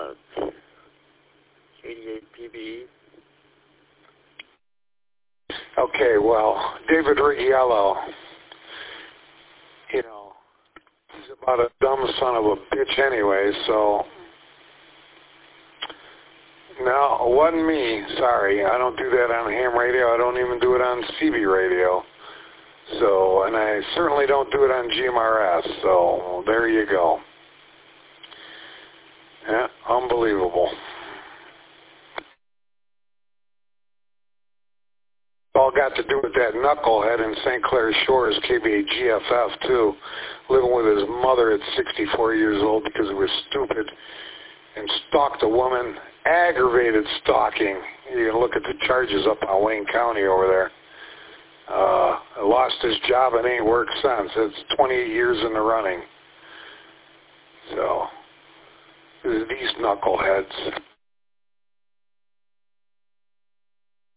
88PB. Okay, well, David Righiello, you know, he's about a dumb son of a bitch anyway, so... No, it wasn't me. Sorry. I don't do that on ham radio. I don't even do it on CB radio. So, and I certainly don't do it on GMRS. So, there you go. Yeah, unbelievable. All got to do with that knucklehead in St. Clair Shores, KBGFF, too, living with his mother at 64 years old because he was stupid and stalked a woman. Aggravated stalking. You can look at the charges up on Wayne County over there. Lost his job and ain't worked since. It's 28 years in the running. So, these knuckleheads.